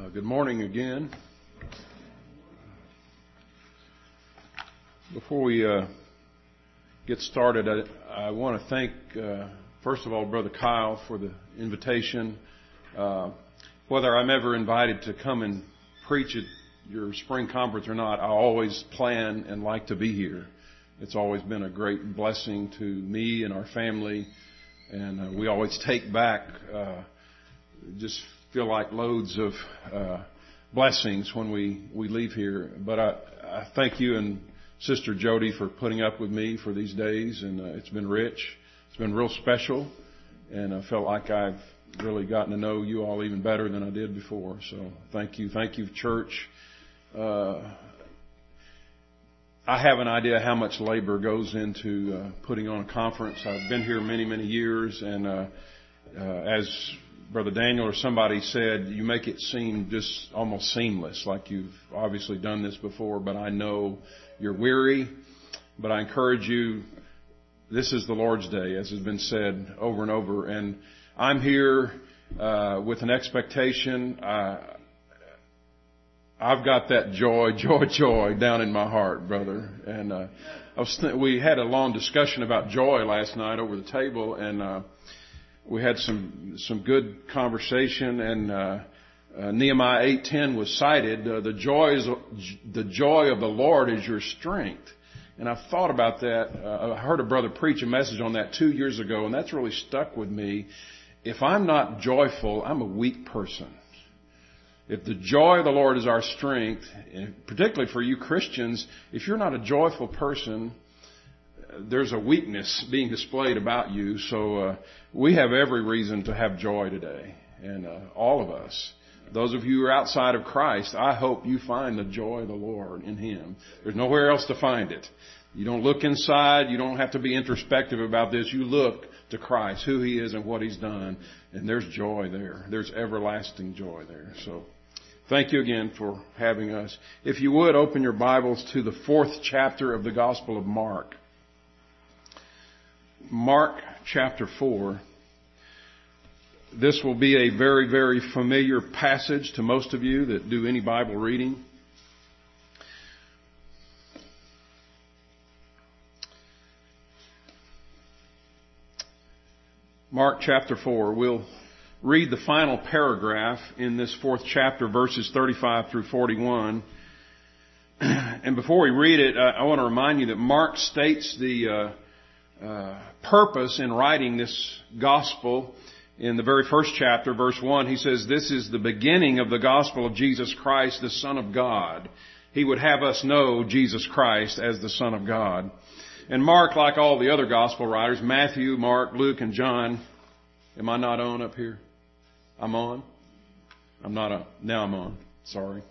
Good morning again. Before we get started, I want to thank, first of all, Brother Kyle for the invitation. Whether I'm ever invited to come and preach at your spring conference or not, I always plan and like to be here. It's always been a great blessing to me and our family, and we always take back just feel like loads of blessings when we leave here. But I thank you and Sister Jody for putting up with me for these days, and it's been rich. It's been real special, and I felt like I've really gotten to know you all even better than I did before. So thank you. Thank you, church. I have an idea how much labor goes into putting on a conference. I've been here many, many years, and as Brother Daniel or somebody said, you make it seem just almost seamless, like you've obviously done this before, but I know you're weary. But I encourage you, this is the Lord's day, as has been said over and over, and I'm here with an expectation. I've got that joy down in my heart, brother. And we had a long discussion about joy last night over the table, and we had some good conversation, and Nehemiah 8:10 was cited. The joy of the Lord is your strength. And I've thought about that. I heard a brother preach a message on that 2 years ago, and that's really stuck with me. If I'm not joyful, I'm a weak person. If the joy of the Lord is our strength, and particularly for you Christians, if you're not a joyful person, there's a weakness being displayed about you. So we have every reason to have joy today. And all of us, those of you who are outside of Christ, I hope you find the joy of the Lord in Him. There's nowhere else to find it. You don't look inside. You don't have to be introspective about this. You look to Christ, who He is and what He's done. And there's joy there. There's everlasting joy there. So thank you again for having us. If you would, open your Bibles to the 4th chapter of the Gospel of Mark. Mark chapter 4. This will be a very, very familiar passage to most of you that do any Bible reading. Mark chapter 4. We'll read the final paragraph in this 4th chapter, verses 35 through 41. And before we read it, I want to remind you that Mark states the purpose in writing this gospel. In the very first chapter, verse 1, he says, "This is the beginning of the gospel of Jesus Christ, the Son of God." He would have us know Jesus Christ as the Son of God. And Mark, like all the other gospel writers, Matthew, Mark, Luke, and John. Am I not on up here? I'm on? I'm not on. Now I'm on. Sorry.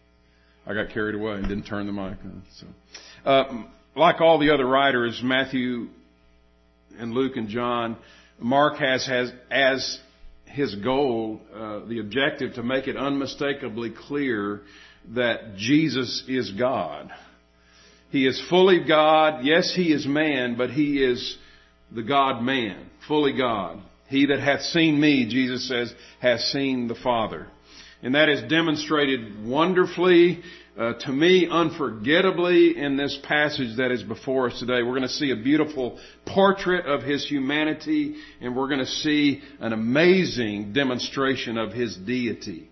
I got carried away and didn't turn the mic on. So, like all the other writers, Matthew and Luke and John, Mark has as his goal, the objective to make it unmistakably clear that Jesus is God. He is fully God. Yes, He is man, but He is the God-man, fully God. "He that hath seen me," Jesus says, "hath seen the Father." And that is demonstrated wonderfully, to me, unforgettably, in this passage that is before us today. We're going to see a beautiful portrait of His humanity, and we're going to see an amazing demonstration of His deity.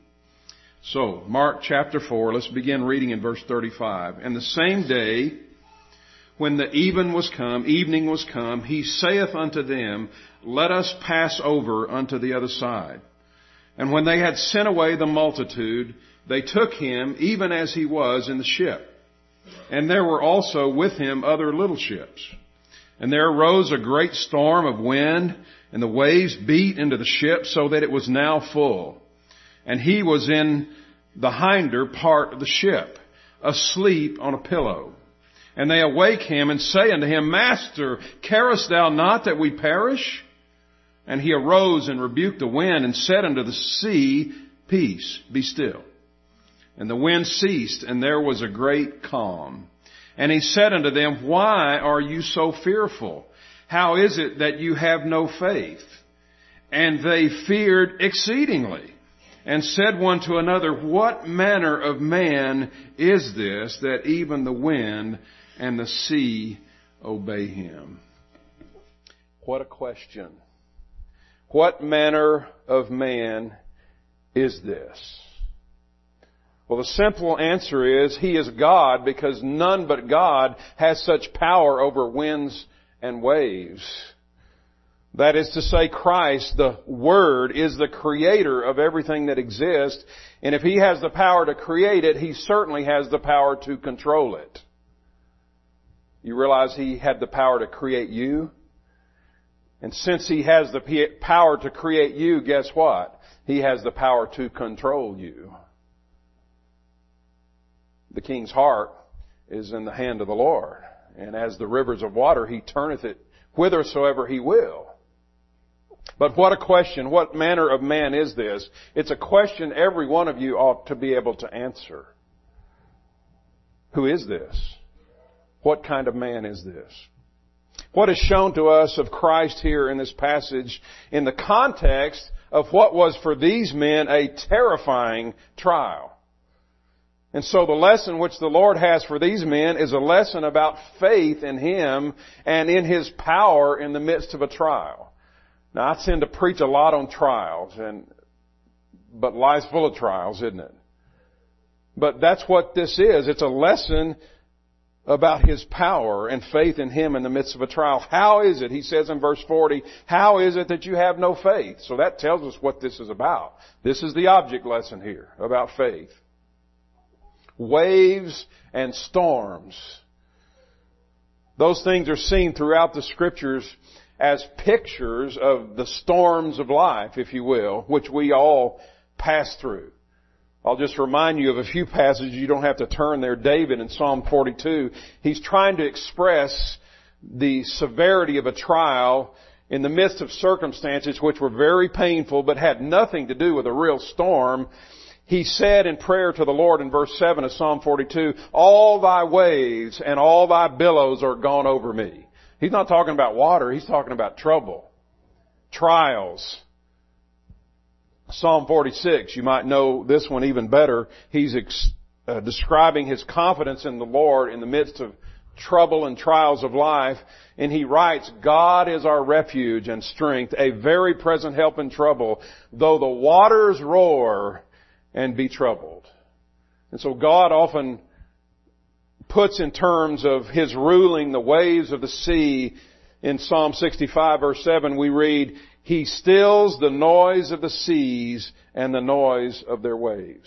So, Mark chapter 4, let's begin reading in verse 35. "And the same day, when the evening was come, He saith unto them, Let us pass over unto the other side. And when they had sent away the multitude, they took Him even as He was in the ship. And there were also with Him other little ships. And there arose a great storm of wind, and the waves beat into the ship so that it was now full. And He was in the hinder part of the ship, asleep on a pillow. And they awake Him and say unto Him, Master, carest Thou not that we perish? And He arose and rebuked the wind and said unto the sea, Peace, be still. And the wind ceased, and there was a great calm. And He said unto them, Why are you so fearful? How is it that you have no faith? And they feared exceedingly, and said one to another, what manner of man is this that even the wind and the sea obey him? What a question. What manner of man is this? Well, the simple answer is he is God, because none but God has such power over winds and waves. That is to say, Christ, the Word, is the creator of everything that exists. And if He has the power to create it, He certainly has the power to control it. You realize He had the power to create you? And since He has the power to create you, guess what? He has the power to control you. The king's heart is in the hand of the Lord. And as the rivers of water, He turneth it whithersoever He will. But what a question. What manner of man is this? It's a question every one of you ought to be able to answer. Who is this? What kind of man is this? What is shown to us of Christ here in this passage in the context of what was for these men a terrifying trial. And so the lesson which the Lord has for these men is a lesson about faith in Him and in His power in the midst of a trial. Now, I tend to preach a lot on trials, but life's full of trials, isn't it? But that's what this is. It's a lesson about His power and faith in Him in the midst of a trial. How is it, he says in verse 40, how is it that you have no faith? So that tells us what this is about. This is the object lesson here about faith. Waves and storms. Those things are seen throughout the Scriptures as pictures of the storms of life, if you will, which we all pass through. I'll just remind you of a few passages. You don't have to turn there. David in Psalm 42, he's trying to express the severity of a trial in the midst of circumstances which were very painful but had nothing to do with a real storm. He said in prayer to the Lord in verse 7 of Psalm 42, all thy waves and all thy billows are gone over me. He's not talking about water. He's talking about trouble, trials. Psalm 46, you might know this one even better. He's describing his confidence in the Lord in the midst of trouble and trials of life. And he writes, God is our refuge and strength, a very present help in trouble, though the waters roar and be troubled. And so God often puts in terms of His ruling the waves of the sea. In Psalm 65 verse 7 we read, He stills the noise of the seas and the noise of their waves.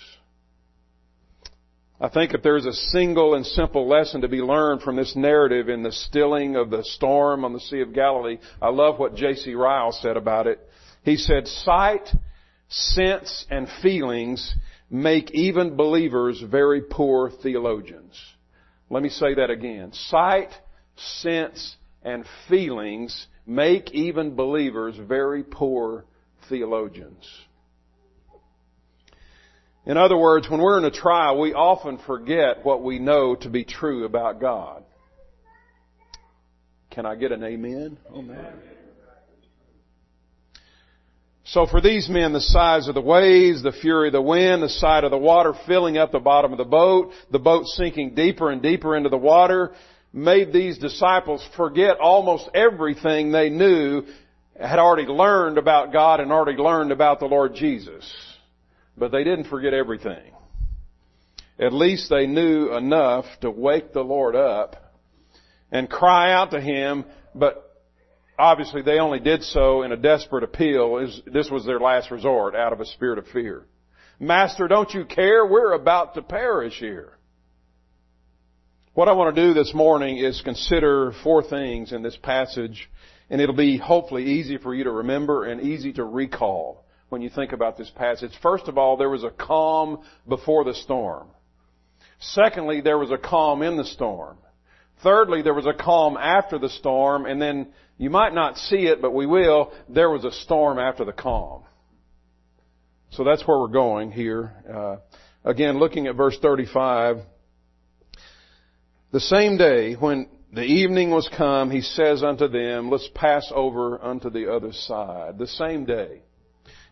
I think if there's a single and simple lesson to be learned from this narrative in the stilling of the storm on the Sea of Galilee, I love what J.C. Ryle said about it. He said, sight, sense, and feelings make even believers very poor theologians. Let me say that again. Sight, sense, and feelings make even believers very poor theologians. In other words, when we're in a trial, we often forget what we know to be true about God. Can I get an amen on that? So for these men, the size of the waves, the fury of the wind, the sight of the water filling up the bottom of the boat sinking deeper and deeper into the water, made these disciples forget almost everything they knew, had already learned about God and already learned about the Lord Jesus. But they didn't forget everything. At least they knew enough to wake the Lord up and cry out to Him, but obviously they only did so in a desperate appeal. This was their last resort out of a spirit of fear. Master, don't you care? We're about to perish here. What I want to do this morning is consider 4 things in this passage, and it'll be hopefully easy for you to remember and easy to recall when you think about this passage. First of all, there was a calm before the storm. Secondly, there was a calm in the storm. Thirdly, there was a calm after the storm, and then you might not see it, but we will. There was a storm after the calm. So that's where we're going here. Again, looking at verse 35. The same day, when the evening was come, He says unto them, let's pass over unto the other side. The same day.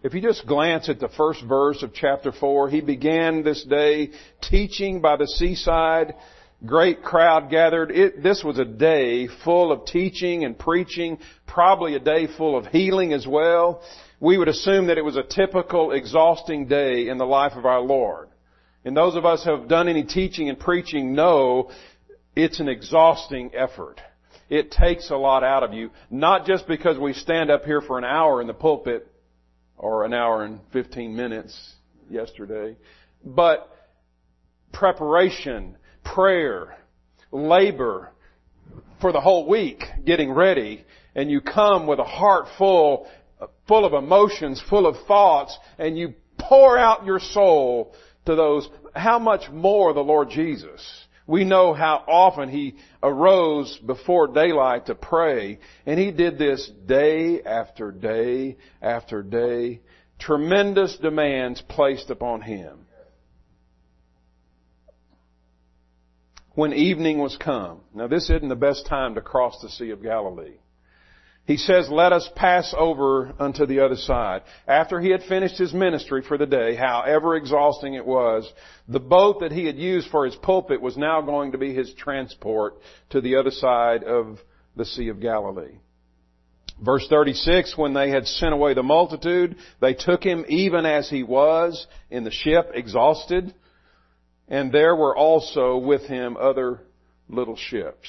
If you just glance at the first verse of chapter 4, he began this day teaching by the seaside. Great crowd gathered. This was a day full of teaching and preaching, probably a day full of healing as well. We would assume that it was a typical, exhausting day in the life of our Lord. And those of us who have done any teaching and preaching know it's an exhausting effort. It takes a lot out of you, not just because we stand up here for an hour in the pulpit, or an hour and 15 minutes yesterday, but preparation, prayer, labor for the whole week, getting ready, and you come with a heart full of emotions, full of thoughts, and you pour out your soul to those. How much more the Lord Jesus? We know how often He arose before daylight to pray, and He did this day after day after day. Tremendous demands placed upon Him. When evening was come, now this isn't the best time to cross the Sea of Galilee. He says, let us pass over unto the other side. After He had finished His ministry for the day, however exhausting it was, the boat that He had used for His pulpit was now going to be His transport to the other side of the Sea of Galilee. Verse 36, when they had sent away the multitude, they took Him even as He was in the ship, exhausted, and there were also with Him other little ships.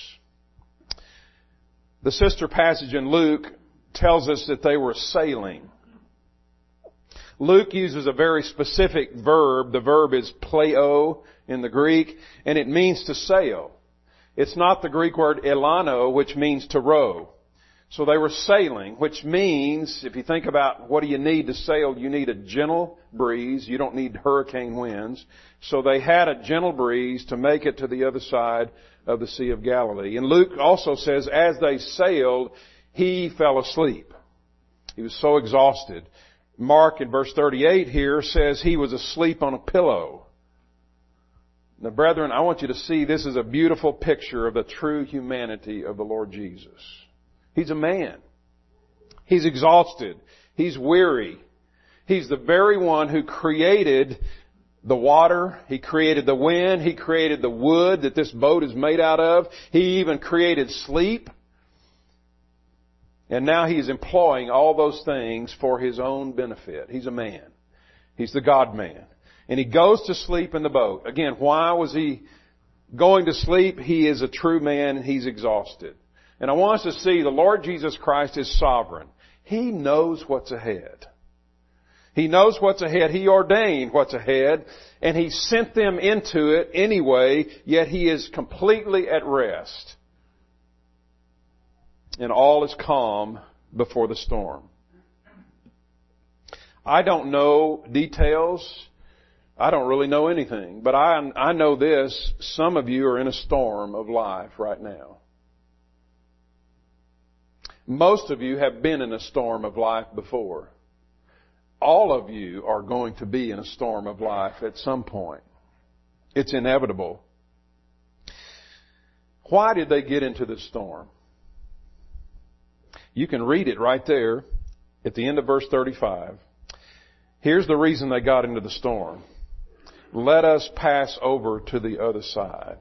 The sister passage in Luke tells us that they were sailing. Luke uses a very specific verb. The verb is pleo in the Greek, and it means to sail. It's not the Greek word elano, which means to row. So they were sailing, which means, if you think about what do you need to sail, you need a gentle breeze. You don't need hurricane winds. So they had a gentle breeze to make it to the other side of the Sea of Galilee. And Luke also says, as they sailed, He fell asleep. He was so exhausted. Mark in verse 38 here says He was asleep on a pillow. Now, brethren, I want you to see this is a beautiful picture of the true humanity of the Lord Jesus. He's a man. He's exhausted. He's weary. He's the very one who created the water. He created the wind. He created the wood that this boat is made out of. He even created sleep. And now He's employing all those things for His own benefit. He's a man. He's the God-man. And He goes to sleep in the boat. Again, why was He going to sleep? He is a true man and He's exhausted. And I want us to see the Lord Jesus Christ is sovereign. He knows what's ahead. He knows what's ahead. He ordained what's ahead, and He sent them into it anyway, yet He is completely at rest. And all is calm before the storm. I don't know details. I don't really know anything. But I know this. Some of you are in a storm of life right now. Most of you have been in a storm of life before. All of you are going to be in a storm of life at some point. It's inevitable. Why did they get into the storm? You can read it right there at the end of verse 35. Here's the reason they got into the storm. Let us pass over to the other side.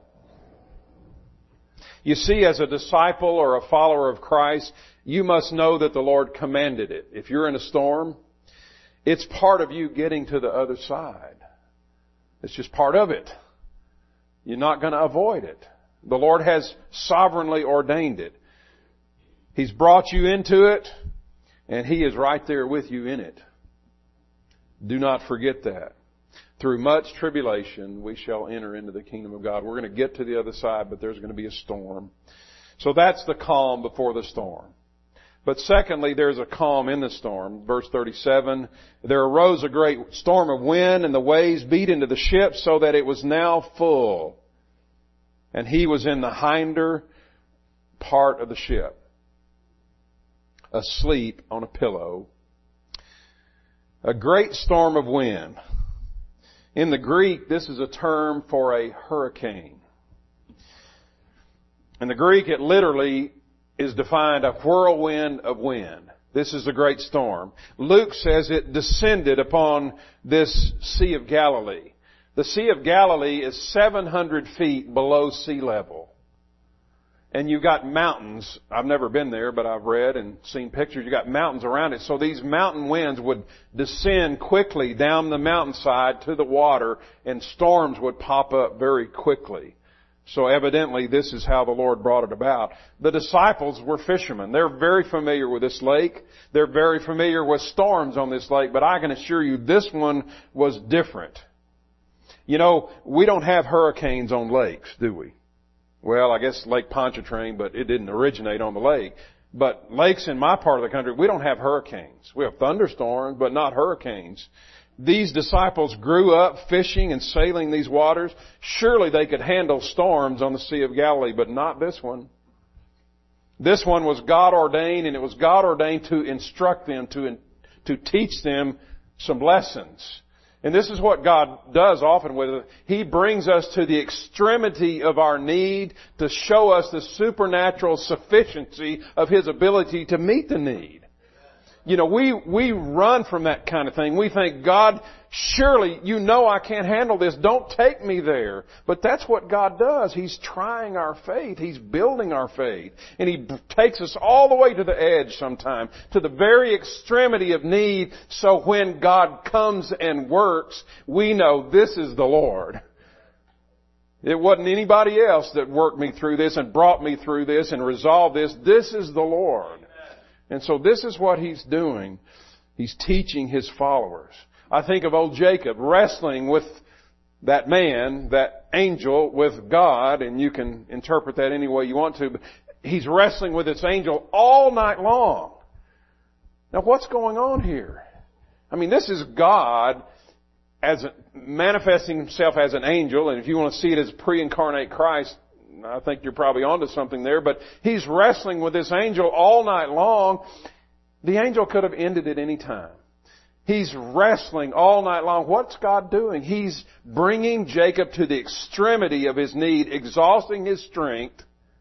You see, as a disciple or a follower of Christ, you must know that the Lord commanded it. If you're in a storm, it's part of you getting to the other side. It's just part of it. You're not going to avoid it. The Lord has sovereignly ordained it. He's brought you into it, and He is right there with you in it. Do not forget that. Through much tribulation, we shall enter into the kingdom of God. We're going to get to the other side, but there's going to be a storm. So that's the calm before the storm. But secondly, there's a calm in the storm. Verse 37, there arose a great storm of wind, and the waves beat into the ship so that it was now full. And He was in the hinder part of the ship, asleep on a pillow. A great storm of wind. In the Greek, this is a term for a hurricane. In the Greek, it literally is defined a whirlwind of wind. This is the great storm. Luke says it descended upon this Sea of Galilee. The Sea of Galilee is 700 feet below sea level. And you've got mountains. I've never been there, but I've read and seen pictures. You've got mountains around it. So these mountain winds would descend quickly down the mountainside to the water, and storms would pop up very quickly. So evidently this is how the Lord brought it about. The disciples were fishermen. They're very familiar with this lake. They're very familiar with storms on this lake, but I can assure you this one was different. You know, we don't have hurricanes on lakes, do we? Well, I guess Lake Pontchartrain, but it didn't originate on the lake. But lakes in my part of the country, we don't have hurricanes. We have thunderstorms, but not hurricanes. These disciples grew up fishing and sailing these waters. Surely they could handle storms on the Sea of Galilee, but not this one. This one was God ordained, and it was God ordained to instruct them, to teach them some lessons. And this is what God does often with it. He brings us to the extremity of our need to show us the supernatural sufficiency of His ability to meet the need. You know, we run from that kind of thing. We think, God, surely you know I can't handle this. Don't take me there. But that's what God does. He's trying our faith. He's building our faith. And He takes us all the way to the edge sometime, to the very extremity of need. So when God comes and works, we know this is the Lord. It wasn't anybody else that worked me through this and brought me through this and resolved this. This is the Lord. And so this is what He's doing. He's teaching His followers. I think of old Jacob wrestling with that man, that angel, with God, and you can interpret that any way you want to, but he's wrestling with this angel all night long. Now what's going on here? I mean, this is God manifesting Himself as an angel, and if you want to see it as pre-incarnate Christ, I think you're probably onto something there, but He's wrestling with this angel all night long. The angel could have ended at any time. He's wrestling all night long. What's God doing? He's bringing Jacob to the extremity of his need, exhausting his strength,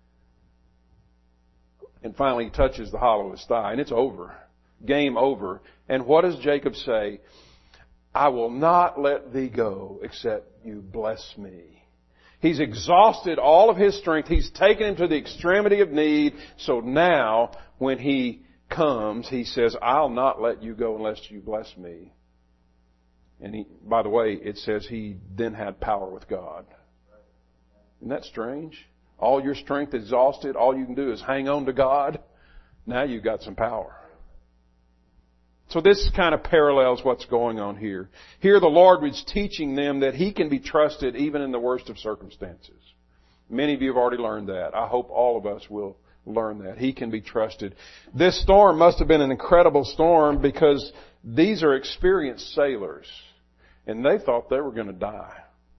and finally he touches the hollow of his thigh, and it's over. Game over. And what does Jacob say? I will not let thee go except you bless me. He's exhausted all of his strength. He's taken him to the extremity of need. So now, when he comes, he says, I'll not let you go unless you bless me. And by the way, it says he then had power with God. Isn't that strange? All your strength exhausted, all you can do is hang on to God. Now you've got some power. So this kind of parallels what's going on here. Here the Lord was teaching them that He can be trusted even in the worst of circumstances. Many of you have already learned that. I hope all of us will learn that. He can be trusted. This storm must have been an incredible storm because these are experienced sailors. And they thought they were going to die.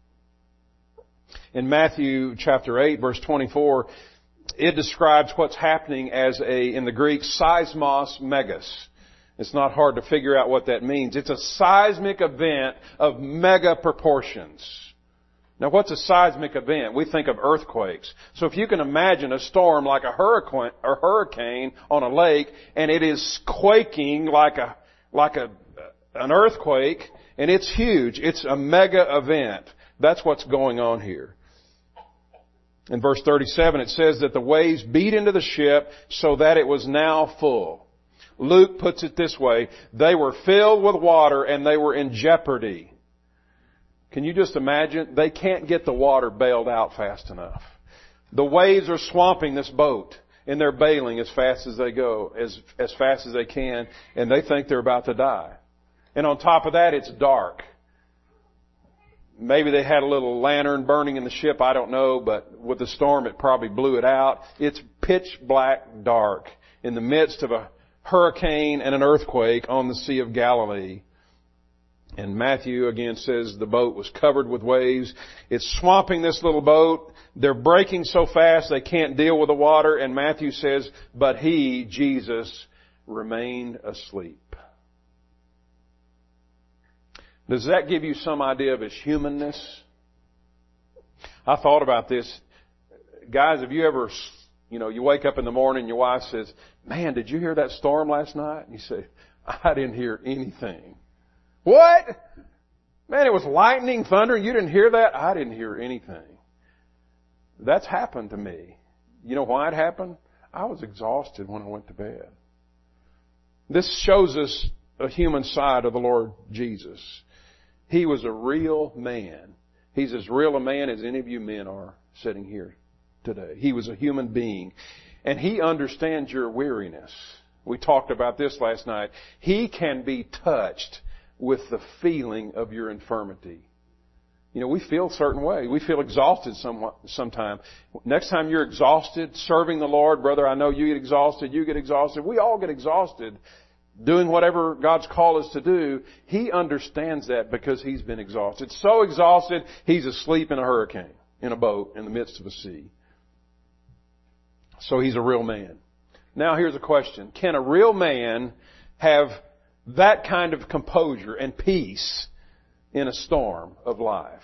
In Matthew chapter 8, verse 24, it describes what's happening as in the Greek, seismos megas. It's not hard to figure out what that means. It's a seismic event of mega proportions. Now what's a seismic event? We think of earthquakes. So if you can imagine a storm like a hurricane on a lake, and it is quaking like an earthquake, and it's huge. It's a mega event. That's what's going on here. In verse 37 it says that the waves beat into the ship so that it was now full. Luke puts it this way, they were filled with water and they were in jeopardy. Can you just imagine? They can't get the water bailed out fast enough. The waves are swamping this boat and they're bailing as fast as they go, as fast as they can, and they think they're about to die. And on top of that, it's dark. Maybe they had a little lantern burning in the ship, I don't know, but with the storm it probably blew it out. It's pitch black dark in the midst of a hurricane and an earthquake on the Sea of Galilee. And Matthew again says the boat was covered with waves. It's swamping this little boat. They're breaking so fast they can't deal with the water. And Matthew says, but He, Jesus, remained asleep. Does that give you some idea of His humanness? I thought about this. Guys, have you ever You know, you wake up in the morning, your wife says, "Man, did you hear that storm last night?" And you say, "I didn't hear anything." "What? Man, it was lightning, thunder, and you didn't hear that?" "I didn't hear anything." That's happened to me. You know why it happened? I was exhausted when I went to bed. This shows us a human side of the Lord Jesus. He was a real man. He's as real a man as any of you men are sitting here today. He was a human being. And He understands your weariness. We talked about this last night. He can be touched with the feeling of your infirmity. You know, we feel a certain way. We feel exhausted sometime. Next time you're exhausted serving the Lord, brother, I know you get exhausted, you get exhausted. We all get exhausted doing whatever God's called us to do. He understands that because He's been exhausted. So exhausted, He's asleep in a hurricane, in a boat, in the midst of a sea. So He's a real man. Now here's a question. Can a real man have that kind of composure and peace in a storm of life?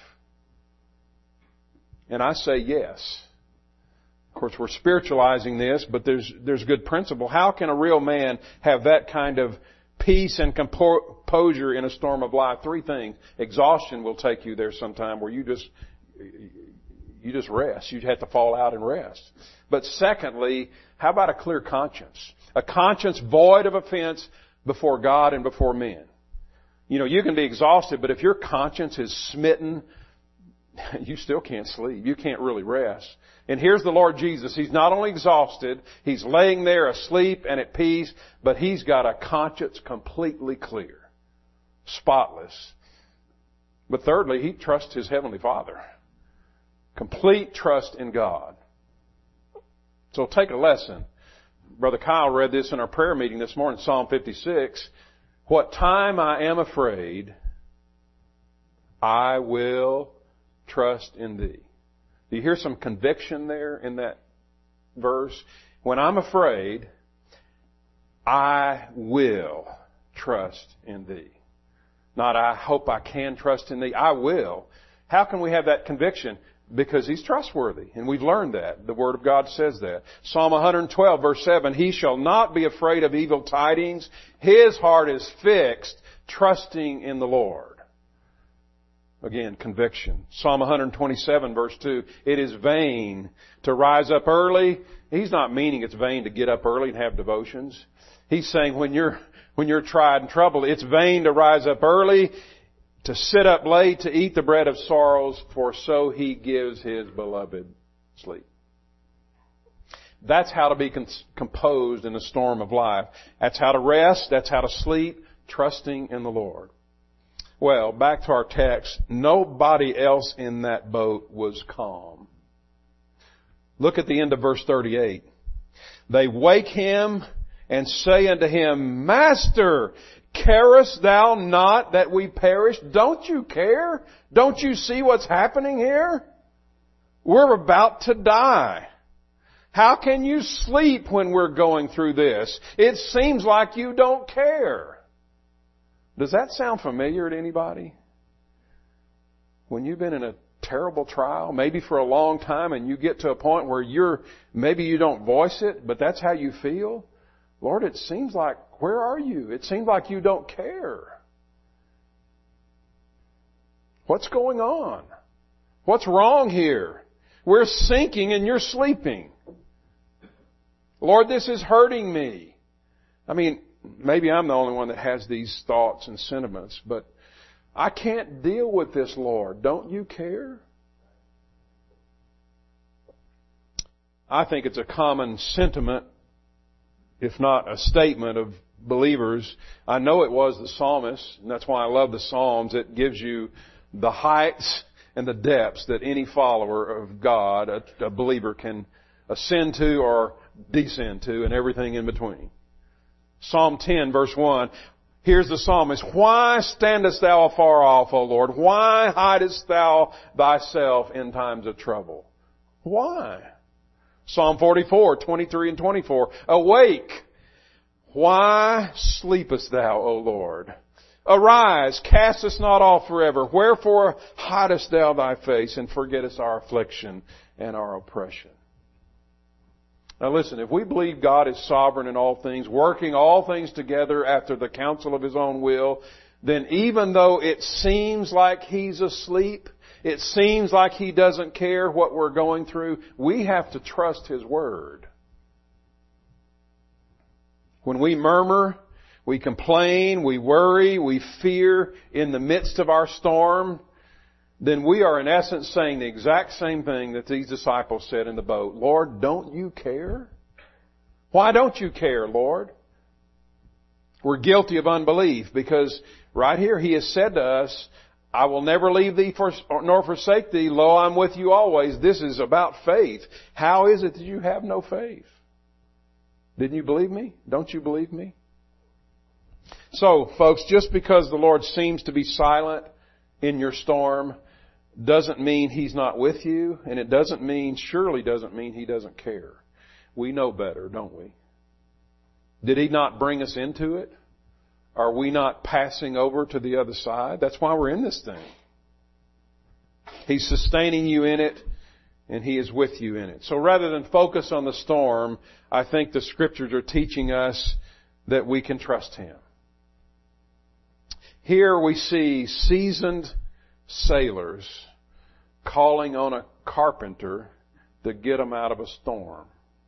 And I say yes. Of course, we're spiritualizing this, but there's good principle. How can a real man have that kind of peace and composure in a storm of life? Three things. Exhaustion will take you there sometime where you just rest. You have to fall out and rest. But secondly, how about a clear conscience? A conscience void of offense before God and before men. You know, you can be exhausted, but if your conscience is smitten, you still can't sleep. You can't really rest. And here's the Lord Jesus. He's not only exhausted, He's laying there asleep and at peace, but He's got a conscience completely clear, spotless. But thirdly, He trusts His Heavenly Father. Complete trust in God. So take a lesson. Brother Kyle read this in our prayer meeting this morning, Psalm 56. What time I am afraid, I will trust in Thee. Do you hear some conviction there in that verse? When I'm afraid, I will trust in Thee. Not I hope I can trust in Thee. I will. How can we have that conviction? Because He's trustworthy. And we've learned that. The Word of God says that. Psalm 112 verse 7, He shall not be afraid of evil tidings. His heart is fixed, trusting in the Lord. Again, conviction. Psalm 127 verse 2, it is vain to rise up early. He's not meaning it's vain to get up early and have devotions. He's saying when you're tried and troubled, it's vain to rise up early, to sit up late, to eat the bread of sorrows, for so He gives His beloved sleep. That's how to be composed in the storm of life. That's how to rest. That's how to sleep, trusting in the Lord. Well, back to our text. Nobody else in that boat was calm. Look at the end of verse 38. They wake Him and say unto Him, Master, carest Thou not that we perish? Don't you care? Don't you see what's happening here? We're about to die. How can you sleep when we're going through this? It seems like you don't care. Does that sound familiar to anybody? When you've been in a terrible trial, maybe for a long time, and you get to a point where maybe you don't voice it, but that's how you feel. Lord, it seems like, where are you? It seems like you don't care. What's going on? What's wrong here? We're sinking and you're sleeping. Lord, this is hurting me. I mean, maybe I'm the only one that has these thoughts and sentiments, but I can't deal with this, Lord. Don't you care? I think it's a common sentiment, if not a statement of believers. I know it was the psalmist, and that's why I love the Psalms. It gives you the heights and the depths that any follower of God, a believer, can ascend to or descend to, and everything in between. Psalm 10 verse 1. Here's the psalmist. Why standest Thou afar off, O Lord? Why hidest Thou Thyself in times of trouble? Why? Psalm 44, 23 and 24. Awake. Why sleepest Thou, O Lord? Arise, cast us not off forever. Wherefore hidest Thou Thy face and forgettest our affliction and our oppression? Now listen, if we believe God is sovereign in all things, working all things together after the counsel of His own will, then even though it seems like He's asleep, it seems like He doesn't care what we're going through, we have to trust His Word. When we murmur, we complain, we worry, we fear in the midst of our storm, then we are in essence saying the exact same thing that these disciples said in the boat. Lord, don't you care? Why don't you care, Lord? We're guilty of unbelief because right here He has said to us, I will never leave thee nor forsake thee. Lo, I'm with you always. This is about faith. How is it that you have no faith? Didn't you believe me? Don't you believe me? So, folks, just because the Lord seems to be silent in your storm doesn't mean He's not with you, and it surely doesn't mean He doesn't care. We know better, don't we? Did He not bring us into it? Are we not passing over to the other side? That's why we're in this thing. He's sustaining you in it, and He is with you in it. So rather than focus on the storm, I think the Scriptures are teaching us that we can trust Him. Here we see seasoned sailors calling on a carpenter to get them out of a storm.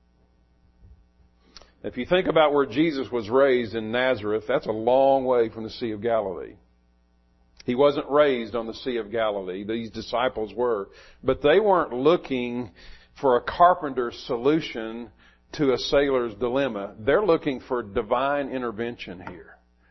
If you think about where Jesus was raised in Nazareth, that's a long way from the Sea of Galilee. He wasn't raised on the Sea of Galilee. These disciples were. But they weren't looking for a carpenter's solution to a sailor's dilemma. They're looking for divine intervention here.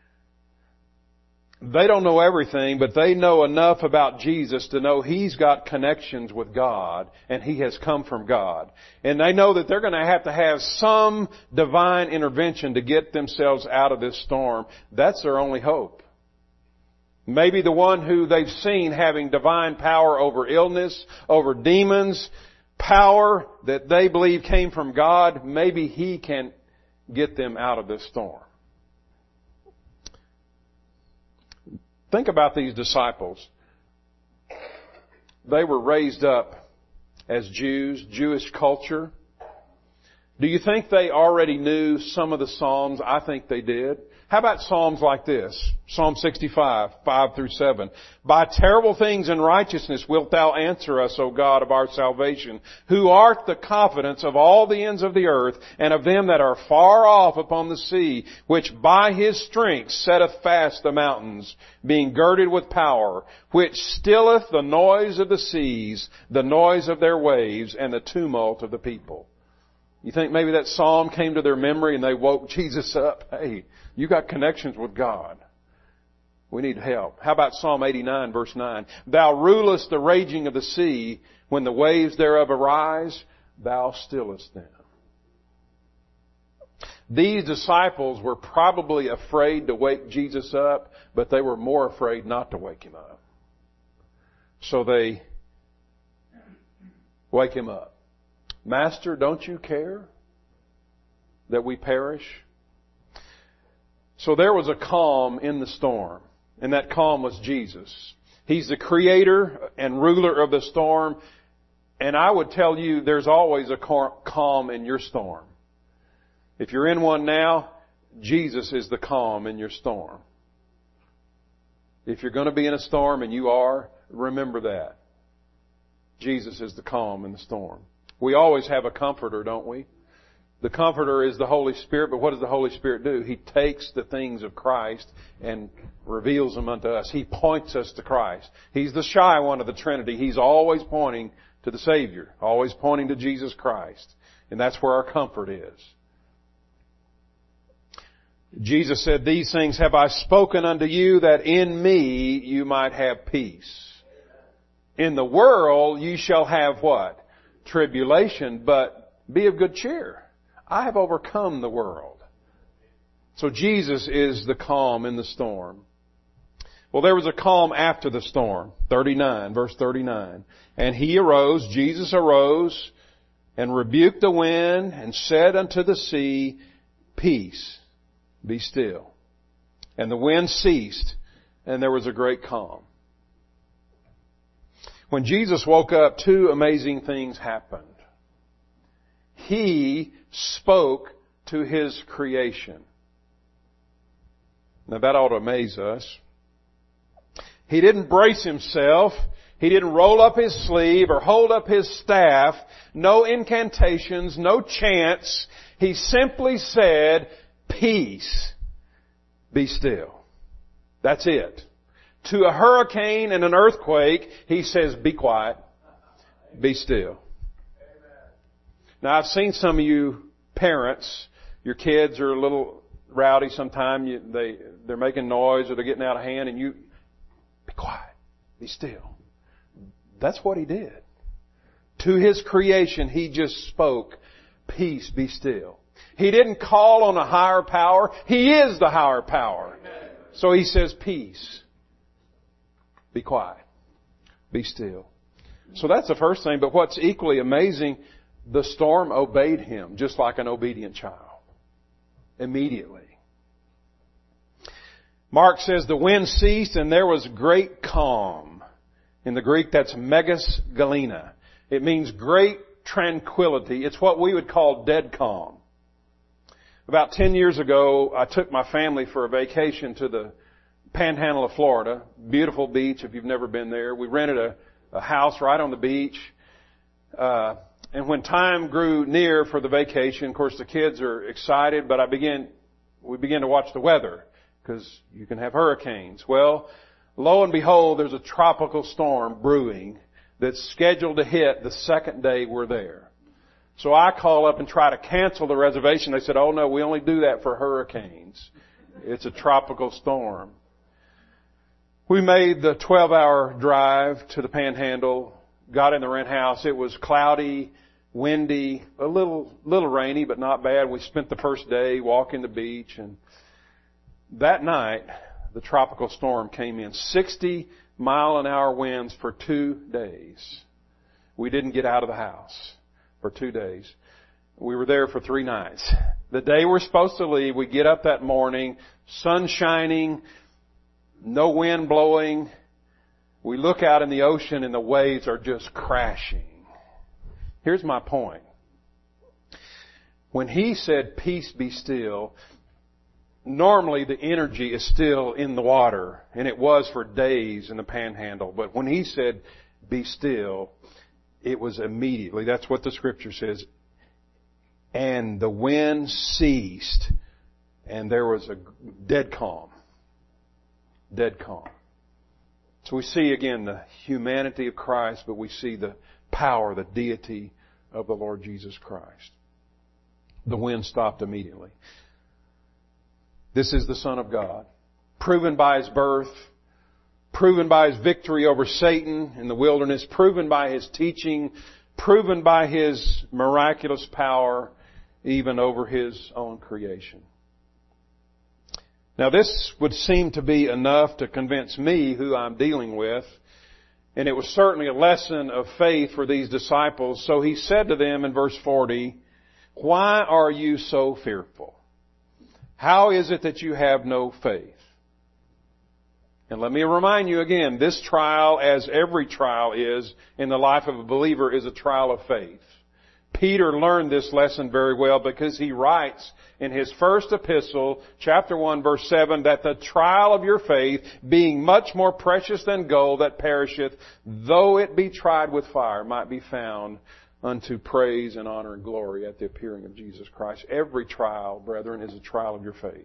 They don't know everything, but they know enough about Jesus to know He's got connections with God and He has come from God. And they know that they're going to have some divine intervention to get themselves out of this storm. That's their only hope. Maybe the one who they've seen having divine power over illness, over demons, power that they believe came from God, maybe He can get them out of this storm. Think about these disciples. They were raised up as Jews, Jewish culture. Do you think they already knew some of the Psalms? I think they did. How about Psalms like this? Psalm 65, 5 through 7. By terrible things and righteousness wilt thou answer us, O God of our salvation, who art the confidence of all the ends of the earth, and of them that are far off upon the sea, which by His strength setteth fast the mountains, being girded with power, which stilleth the noise of the seas, the noise of their waves, and the tumult of the people. You think maybe that psalm came to their memory and they woke Jesus up? Hey, you got connections with God. We need help. How about Psalm 89 verse 9? Thou rulest the raging of the sea. When the waves thereof arise, thou stillest them. These disciples were probably afraid to wake Jesus up, but they were more afraid not to wake Him up. So they wake Him up. Master, don't you care that we perish? So there was a calm in the storm, and that calm was Jesus. He's the creator and ruler of the storm, and I would tell you there's always a calm in your storm. If you're in one now, Jesus is the calm in your storm. If you're going to be in a storm, and you are, remember that. Jesus is the calm in the storm. We always have a comforter, don't we? The comforter is the Holy Spirit, but what does the Holy Spirit do? He takes the things of Christ and reveals them unto us. He points us to Christ. He's the shy one of the Trinity. He's always pointing to the Savior, always pointing to Jesus Christ. And that's where our comfort is. Jesus said, these things have I spoken unto you, that in me you might have peace. In the world you shall have what? Tribulation, but be of good cheer. I have overcome the world. So Jesus is the calm in the storm. Well, there was a calm after the storm. 39, verse 39. And He arose, Jesus arose, and rebuked the wind, and said unto the sea, Peace, be still. And the wind ceased, and there was a great calm. When Jesus woke up, two amazing things happened. He spoke to His creation. Now that ought to amaze us. He didn't brace Himself. He didn't roll up His sleeve or hold up His staff. No incantations, no chants. He simply said, "Peace, be still." That's it. To a hurricane and an earthquake, He says, "Be quiet, be still." Now I've seen some of you parents, your kids are a little rowdy sometimes. They're making noise or they're getting out of hand, and you, "Be quiet, be still." That's what He did. To His creation, He just spoke, "Peace, be still." He didn't call on a higher power. He is the higher power. So He says, "Peace, be quiet, be still." So that's the first thing. But what's equally amazing, the storm obeyed Him just like an obedient child. Immediately. Mark says the wind ceased and there was great calm. In the Greek, that's megas galena. It means great tranquility. It's what we would call dead calm. About 10 years ago, I took my family for a vacation to the Panhandle of Florida. Beautiful beach if you've never been there. We rented a house right on the beach. And when time grew near for the vacation, of course the kids are excited, but we began to watch the weather because you can have hurricanes. Well, lo and behold, there's a tropical storm brewing that's scheduled to hit the second day we're there. So I call up and try to cancel the reservation. They said, "Oh no, we only do that for hurricanes. It's a tropical storm." We made the 12-hour drive to the Panhandle, got in the rent house. It was cloudy, windy, a little rainy, but not bad. We spent the first day walking the beach, and that night, the tropical storm came in. 60-mile-an-hour winds for 2 days. We didn't get out of the house for 2 days. We were there for 3 nights. The day we're supposed to leave, we get up that morning, sun shining, no wind blowing. We look out in the ocean and the waves are just crashing. Here's my point. When He said, "Peace, be still," normally the energy is still in the water, and it was for days in the Panhandle. But when He said, "Be still," it was immediately. That's what the Scripture says. And the wind ceased, and there was a dead calm. Dead calm. So we see again the humanity of Christ, but we see the power, the deity of the Lord Jesus Christ. The wind stopped immediately. This is the Son of God, proven by His birth, proven by His victory over Satan in the wilderness, proven by His teaching, proven by His miraculous power, even over His own creation. Now this would seem to be enough to convince me who I'm dealing with, and it was certainly a lesson of faith for these disciples. So He said to them in verse 40, "Why are you so fearful? How is it that you have no faith?" And let me remind you again, this trial, as every trial is in the life of a believer, is a trial of faith. Peter learned this lesson very well because he writes in his first epistle, chapter 1, verse 7, that the trial of your faith, being much more precious than gold that perisheth, though it be tried with fire, might be found unto praise and honor and glory at the appearing of Jesus Christ. Every trial, brethren, is a trial of your faith.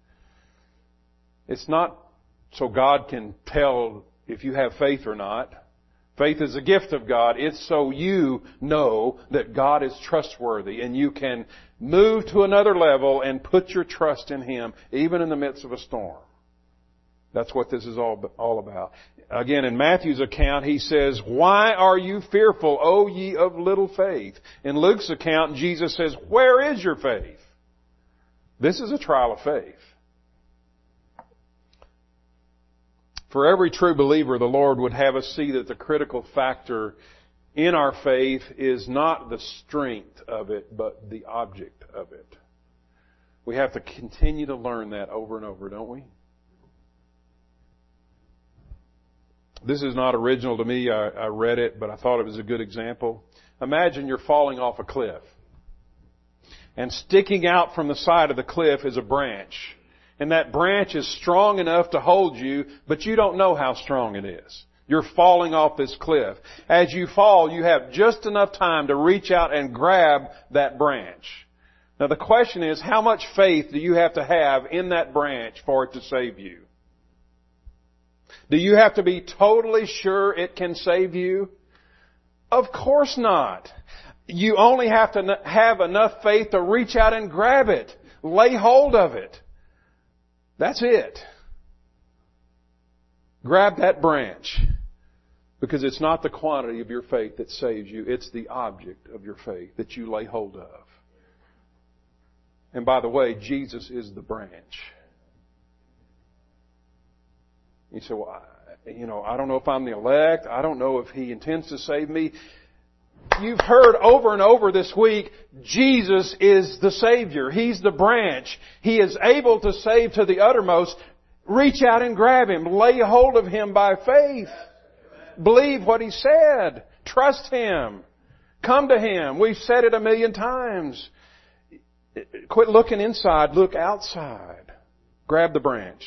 It's not so God can tell if you have faith or not. Faith is a gift of God. It's so you know that God is trustworthy and you can move to another level and put your trust in Him, even in the midst of a storm. That's what this is all about. Again, in Matthew's account, he says, "Why are you fearful, O ye of little faith?" In Luke's account, Jesus says, "Where is your faith?" This is a trial of faith. For every true believer, the Lord would have us see that the critical factor in our faith is not the strength of it, but the object of it. We have to continue to learn that over and over, don't we? This is not original to me. I read it, but I thought it was a good example. Imagine you're falling off a cliff. And sticking out from the side of the cliff is a branch. And that branch is strong enough to hold you, but you don't know how strong it is. You're falling off this cliff. As you fall, you have just enough time to reach out and grab that branch. Now the question is, how much faith do you have to have in that branch for it to save you? Do you have to be totally sure it can save you? Of course not. You only have to have enough faith to reach out and grab it. Lay hold of it. That's it. Grab that branch. Because it's not the quantity of your faith that saves you. It's the object of your faith that you lay hold of. And by the way, Jesus is the branch. You say, well, I don't know if I'm the elect. I don't know if He intends to save me. You've heard over and over this week, Jesus is the Savior. He's the branch. He is able to save to the uttermost. Reach out and grab Him. Lay hold of Him by faith. Believe what He said. Trust Him. Come to Him. We've said it 1,000,000 times. Quit looking inside. Look outside. Grab the branch.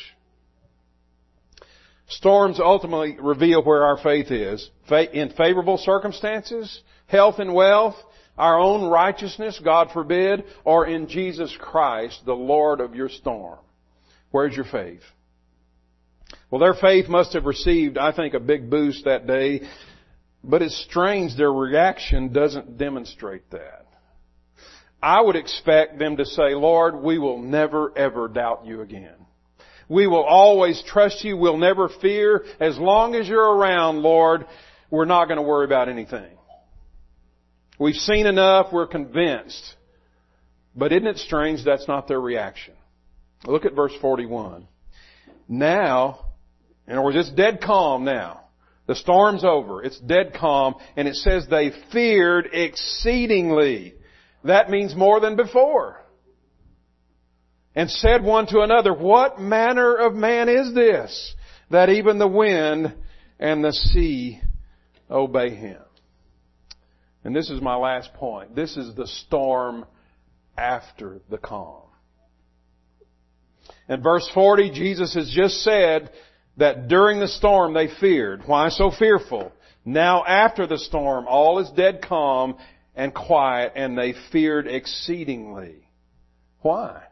Storms ultimately reveal where our faith is. In favorable circumstances, health and wealth, our own righteousness, God forbid, or in Jesus Christ, the Lord of your storm. Where's your faith? Well, their faith must have received, I think, a big boost that day, but it's strange their reaction doesn't demonstrate that. I would expect them to say, Lord, we will never ever doubt You again. We will always trust You. We'll never fear. As long as You're around, Lord, we're not going to worry about anything. We've seen enough. We're convinced. But isn't it strange that's not their reaction? Look at verse 41. Now, in other words, it's dead calm now. The storm's over. It's dead calm. And it says they feared exceedingly. That means more than before. And said one to another, what manner of man is this, that even the wind and the sea obey Him? And this is my last point. This is the storm after the calm. In verse 40, Jesus has just said that during the storm they feared. Why so fearful? Now after the storm, all is dead calm and quiet, and they feared exceedingly. Why?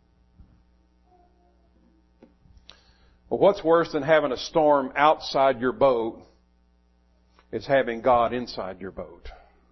Well, what's worse than having a storm outside your boat is having God inside your boat.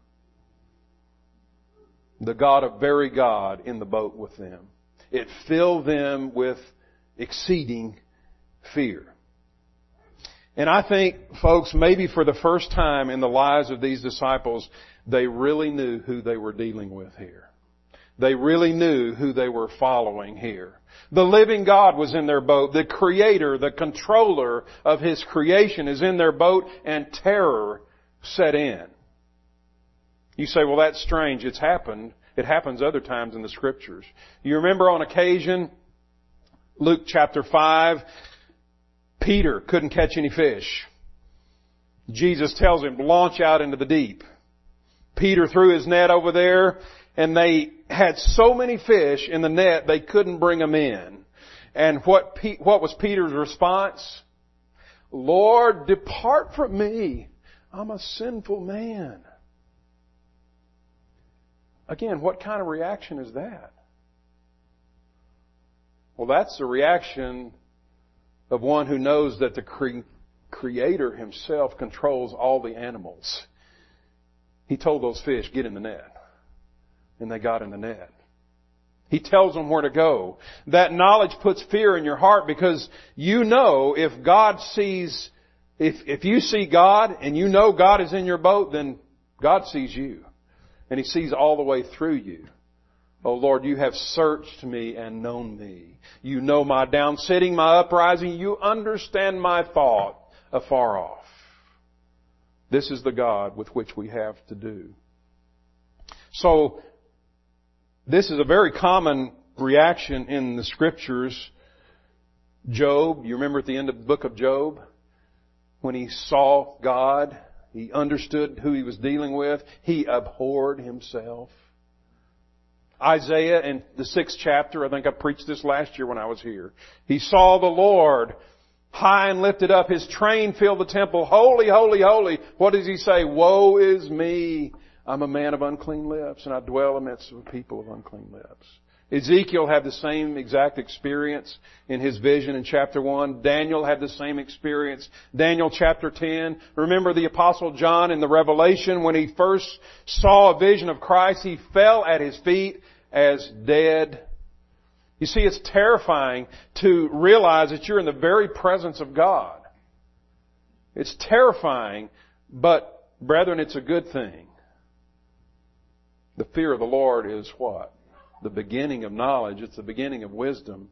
The God of very God in the boat with them. It filled them with exceeding fear. And I think, folks, maybe for the first time in the lives of these disciples, they really knew who they were dealing with here. They really knew who they were following here. The living God was in their boat. The Creator, the controller of His creation is in their boat, and terror set in. You say, well, that's strange. It's happened. It happens other times in the Scriptures. You remember on occasion, Luke chapter 5, Peter couldn't catch any fish. Jesus tells him to launch out into the deep. Peter threw his net over there, and they had so many fish in the net they couldn't bring them in. And what was Peter's response? Lord, depart from me. I'm a sinful man. Again, what kind of reaction is that? Well, that's the reaction of one who knows that the Creator Himself controls all the animals. He told those fish, get in the net. And they got in the net. He tells them where to go. That knowledge puts fear in your heart because you know if God sees, if you see God and you know God is in your boat, then God sees you. And He sees all the way through you. Oh Lord, You have searched me and known me. You know my down sitting, my uprising. You understand my thought afar off. This is the God with which we have to do. So, this is a very common reaction in the Scriptures. Job, you remember at the end of the book of Job, when he saw God, he understood who he was dealing with, he abhorred himself. Isaiah in the 6th chapter, I think I preached this last year when I was here. He saw the Lord high and lifted up. His train filled the temple. Holy, holy, holy. What does He say? Woe is me. I'm a man of unclean lips, and I dwell amidst a people of unclean lips. Ezekiel had the same exact experience in his vision in chapter 1. Daniel had the same experience. Daniel chapter 10. Remember the Apostle John in the Revelation, when he first saw a vision of Christ, he fell at His feet as dead. You see, it's terrifying to realize that you're in the very presence of God. It's terrifying, but brethren, it's a good thing. The fear of the Lord is what? The beginning of knowledge. It's the beginning of wisdom.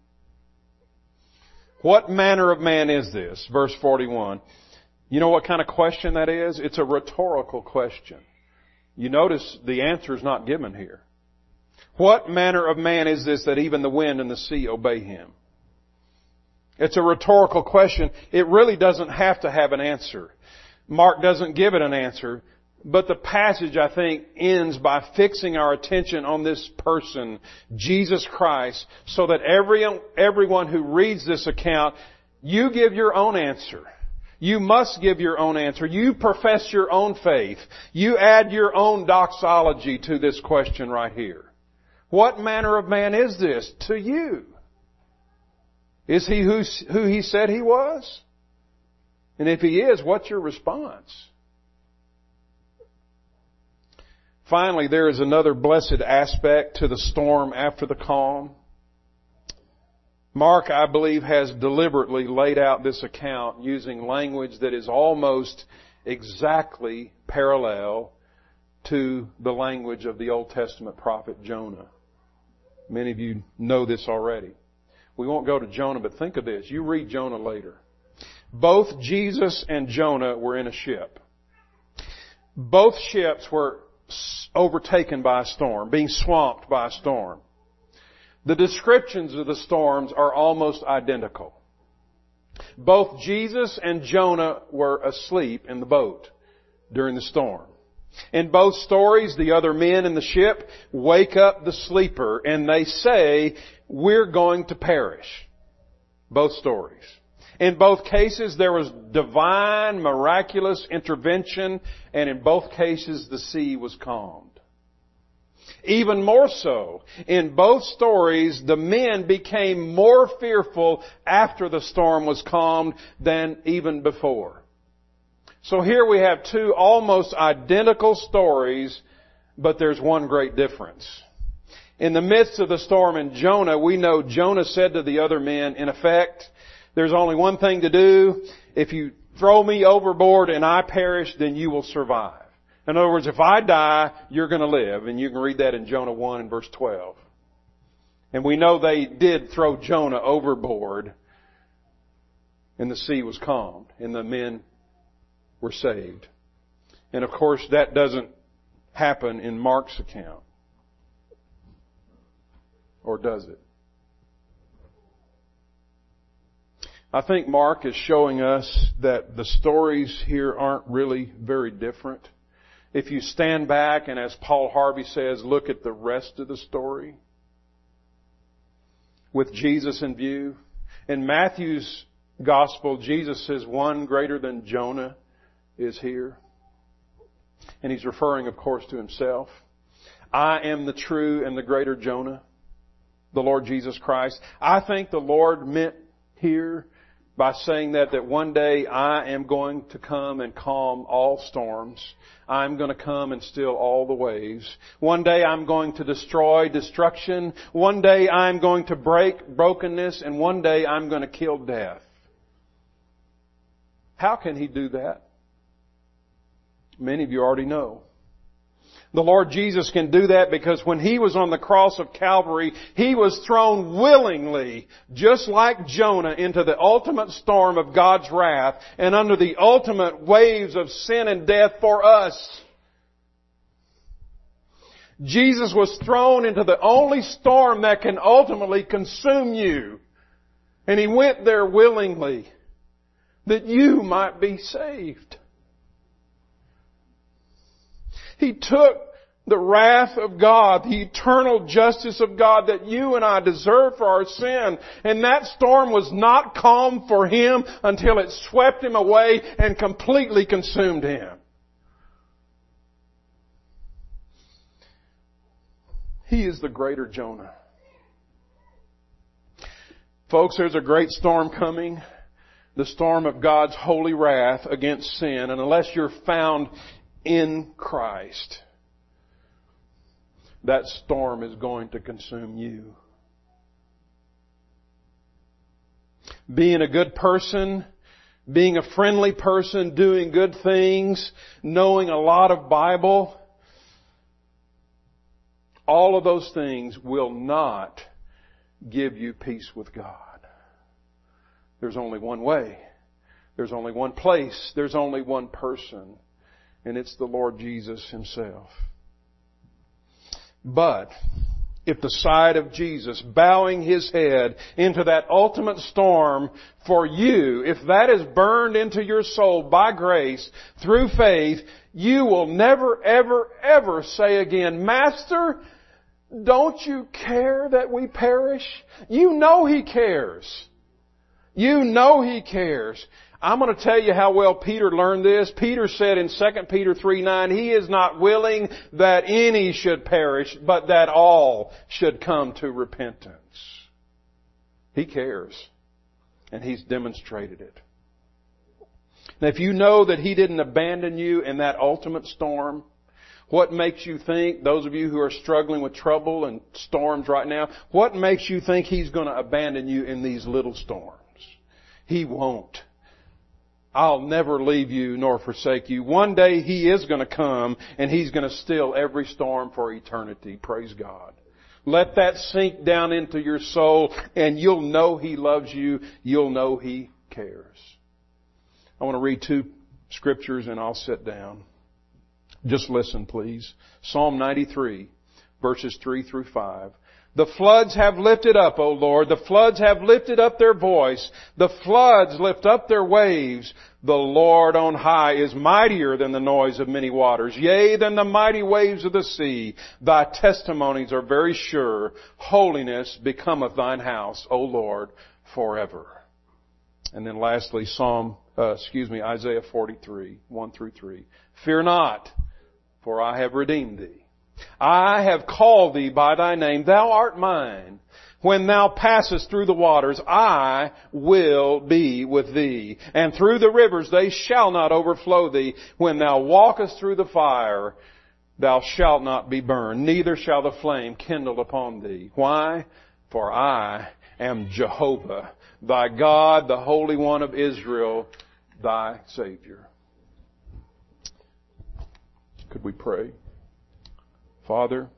What manner of man is this? Verse 41. You know what kind of question that is? It's a rhetorical question. You notice the answer is not given here. What manner of man is this that even the wind and the sea obey Him? It's a rhetorical question. It really doesn't have to have an answer. Mark doesn't give it an answer. But the passage, I think, ends by fixing our attention on this person, Jesus Christ, so that everyone who reads this account, you give your own answer. You must give your own answer. You profess your own faith. You add your own doxology to this question right here. What manner of man is this to you? Is He who He said He was? And if He is, what's your response? Finally, there is another blessed aspect to the storm after the calm. Mark, I believe, has deliberately laid out this account using language that is almost exactly parallel to the language of the Old Testament prophet Jonah. Many of you know this already. We won't go to Jonah, but think of this. You read Jonah later. Both Jesus and Jonah were in a ship. Both ships were overtaken by a storm, being swamped by a storm. The descriptions of the storms are almost identical. Both Jesus and Jonah were asleep in the boat during the storm. In both stories, the other men in the ship wake up the sleeper and they say, "We're going to perish." Both stories. In both cases, there was divine, miraculous intervention, and in both cases, the sea was calmed. Even more so, in both stories, the men became more fearful after the storm was calmed than even before. So here we have two almost identical stories, but there's one great difference. In the midst of the storm in Jonah, we know Jonah said to the other men, in effect, "There's only one thing to do. If you throw me overboard and I perish, then you will survive." In other words, if I die, you're going to live. And you can read that in Jonah 1 and verse 12. And we know they did throw Jonah overboard, and the sea was calmed, and the men were saved. And of course, that doesn't happen in Mark's account. Or does it? I think Mark is showing us that the stories here aren't really very different. If you stand back and, as Paul Harvey says, look at the rest of the story with Jesus in view. In Matthew's Gospel, Jesus says one greater than Jonah is here. And He's referring, of course, to Himself. I am the true and the greater Jonah, the Lord Jesus Christ. I think the Lord meant here by saying that one day I am going to come and calm all storms. I'm going to come and still all the waves. One day I'm going to destroy destruction. One day I'm going to break brokenness. And one day I'm going to kill death. How can He do that? Many of you already know. The Lord Jesus can do that because when He was on the cross of Calvary, He was thrown willingly, just like Jonah, into the ultimate storm of God's wrath and under the ultimate waves of sin and death for us. Jesus was thrown into the only storm that can ultimately consume you. And He went there willingly that you might be saved. He took the wrath of God, the eternal justice of God that you and I deserve for our sin. And that storm was not calm for Him until it swept Him away and completely consumed Him. He is the greater Jonah. Folks, there's a great storm coming. The storm of God's holy wrath against sin. And unless you're found in Christ, that storm is going to consume you. Being a good person, being a friendly person, doing good things, knowing a lot of Bible, all of those things will not give you peace with God. There's only one way. There's only one place. There's only one person. And it's the Lord Jesus Himself. But if the sight of Jesus bowing His head into that ultimate storm for you, if that is burned into your soul by grace through faith, you will never, ever, ever say again, Master, don't you care that we perish? You know He cares. You know He cares. I'm going to tell you how well Peter learned this. Peter said in 2 Peter 3:9, He is not willing that any should perish, but that all should come to repentance. He cares. And He's demonstrated it. Now if you know that He didn't abandon you in that ultimate storm, what makes you think, those of you who are struggling with trouble and storms right now, what makes you think He's going to abandon you in these little storms? He won't. I'll never leave you nor forsake you. One day He is going to come and He's going to still every storm for eternity. Praise God. Let that sink down into your soul and you'll know He loves you. You'll know He cares. I want to read 2 scriptures and I'll sit down. Just listen, please. Psalm 93, verses 3 through 5. The floods have lifted up, O Lord. The floods have lifted up their voice. The floods lift up their waves. The Lord on high is mightier than the noise of many waters, yea, than the mighty waves of the sea. Thy testimonies are very sure. Holiness becometh thine house, O Lord, forever. And then lastly, Isaiah 43, 1 through 3. Fear not, for I have redeemed thee. I have called thee by thy name. Thou art mine. When thou passest through the waters, I will be with thee. And through the rivers, they shall not overflow thee. When thou walkest through the fire, thou shalt not be burned, neither shall the flame kindle upon thee. Why? For I am Jehovah, thy God, the Holy One of Israel, thy Savior. Could we pray? Father,